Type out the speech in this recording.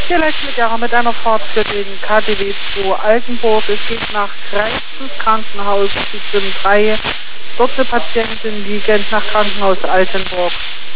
Direkt mit einer Fahrt für den KTW 2 Altenburg. Es geht nach Kreis ins Krankenhaus, die 3. Dort eine Patientin liegend nach Krankenhaus Altenburg.